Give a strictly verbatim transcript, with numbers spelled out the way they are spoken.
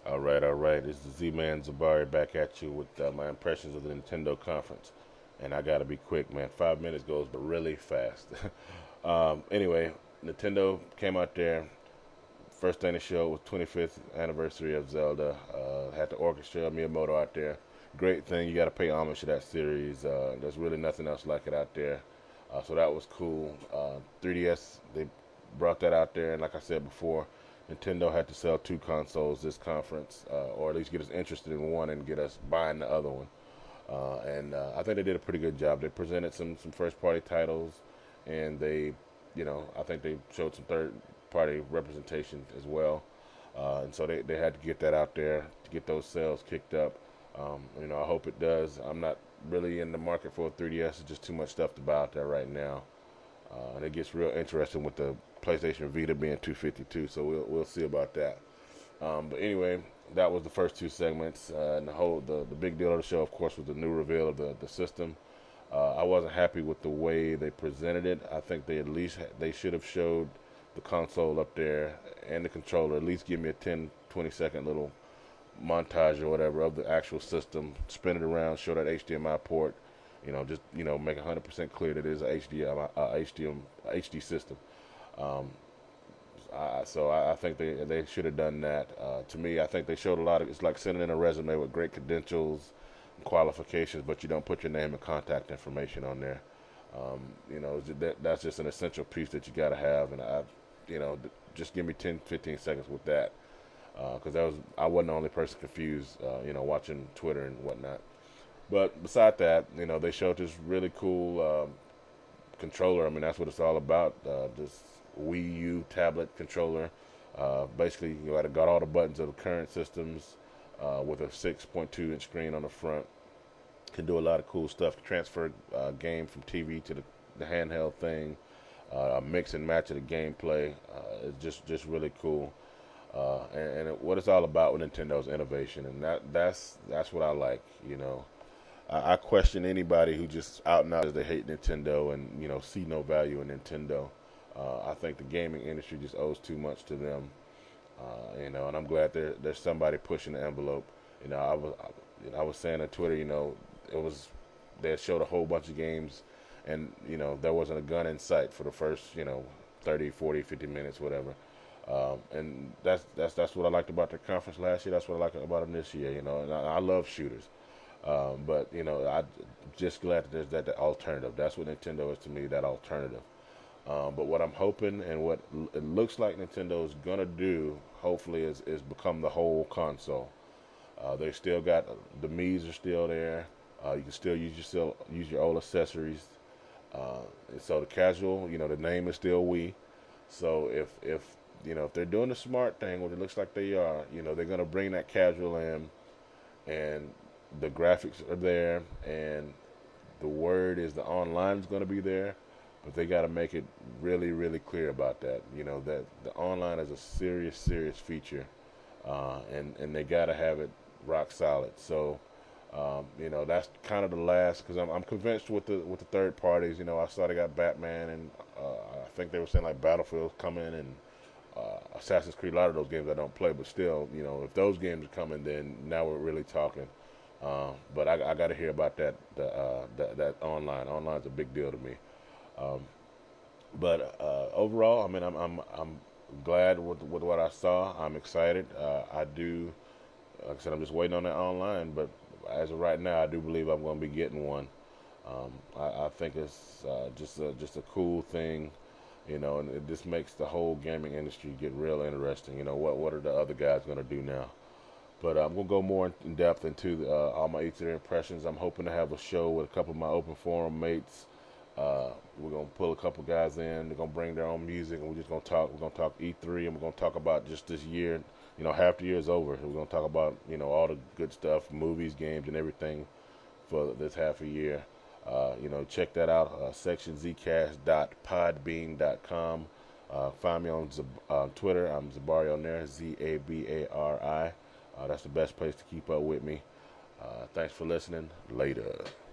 All right, all right. It's the Z-Man Zabari back at you with uh, my impressions of the Nintendo conference. And I gotta be quick, man. Five minutes goes but really fast. um, anyway, Nintendo came out there. First thing to show was twenty-fifth anniversary of Zelda. Uh, had the orchestra, Miyamoto out there. Great thing. You gotta pay homage to that series. Uh, there's really nothing else like it out there. Uh, so that was cool. Uh, three D S, they brought that out there, and like I said before, Nintendo had to sell two consoles this conference, uh, or at least get us interested in one and get us buying the other one. Uh, and uh, I think they did a pretty good job. They presented some some first party titles, and they, you know, I think they showed some third party representation as well. Uh, and so they, they had to get that out there to get those sales kicked up. Um, you know, I hope it does. I'm not really in the market for a three D S. It's just too much stuff to buy out there right now. Uh, and it gets real interesting with the PlayStation Vita being two fifty-two. So we'll we'll see about that. Um, but anyway, that was the first two segments, uh, and the whole the, the big deal of the show, of course, was the new reveal of the the system. Uh, I wasn't happy with the way they presented it. I think they at least ha- they should have showed the console up there and the controller. At least give me a ten, twenty second little montage or whatever of the actual system. Spin it around, show that H D M I port. You know, just you know, make one hundred percent clear that it is a H D M I, uh, H D M, H D system. Um, uh, so I, I think they they should have done that. Uh, to me, I think they showed a lot of. It's like sending in a resume with great credentials, and qualifications, but you don't put your name and contact information on there. Um, you know, that, that's just an essential piece that you got to have. And I, you know, just give me ten, fifteen seconds with that, because uh, that was I wasn't the only person confused. Uh, you know, watching Twitter and whatnot. But beside that, you know, they showed this really cool um, controller. I mean, that's what it's all about. Uh, this Wii U tablet controller. Uh, basically, you know, got all the buttons of the current systems uh, with a six point two inch screen on the front. Can do a lot of cool stuff. Transfer uh, game from T V to the, the handheld thing. Uh, mix and match of the gameplay. Uh, it's just just really cool. Uh, and, and it, what it's all about with Nintendo's innovation, and that that's that's what I like. You know, I, I question anybody who just out and out says they hate Nintendo and you know see no value in Nintendo. Uh, I think the gaming industry just owes too much to them. Uh, you know, and I'm glad there there's somebody pushing the envelope. You know, I was I, you know, I was saying on Twitter, you know, it was they had showed a whole bunch of games, and you know there wasn't a gun in sight for the first you know thirty, forty, fifty minutes, whatever. Um, and that's that's that's what I liked about the conference last year. That's what I like about them this year. You know, and I, I love shooters. Um, but you know, I just glad that there's that, that alternative. That's what Nintendo is to me. That alternative. Um, but what I'm hoping and what l- it looks like Nintendo is gonna do, hopefully, is is become the whole console. Uh, they still got the Mii's are still there. Uh, you can still use your still use your old accessories. Uh, and so the casual, you know, the name is still Wii. So if if you know if they're doing the smart thing, what it looks like they are, you know, they're gonna bring that casual in, and the graphics are there, and the word is the online is gonna be there, but they got to make it really, really clear about that. You know that the online is a serious, serious feature, uh, and and they got to have it rock solid. So, um, you know, that's kind of the last because I'm I'm convinced with the with the third parties. You know, I saw they got Batman and uh, I think they were saying like Battlefield's coming and uh, Assassin's Creed. A lot of those games I don't play, but still, you know, if those games are coming, then now we're really talking. Uh, but I, I got to hear about that the, uh, that that online. Online's a big deal to me. Um, but uh, overall, I mean, I'm I'm I'm glad with with what I saw. I'm excited. Uh, I do, like I said, I'm just waiting on that online. But as of right now, I do believe I'm going to be getting one. Um, I, I think it's uh, just a, just a cool thing, you know, and it just makes the whole gaming industry get real interesting. You know, what what are the other guys going to do now? But uh, I'm gonna go more in depth into uh, all my E three impressions. I'm hoping to have a show with a couple of my open forum mates. Uh, we're gonna pull a couple guys in. They're gonna bring their own music, and we're just gonna talk. We're gonna talk E three, and we're gonna talk about just this year. You know, half the year is over. We're gonna talk about you know all the good stuff, movies, games, and everything for this half a year. Uh, you know, check that out. Uh, section z cast dot podbean dot com. Uh, find me on Zab- uh, Twitter. I'm Zabari on there. Z A B A R I. Uh, that's the best place to keep up with me. Uh, thanks for listening. Later.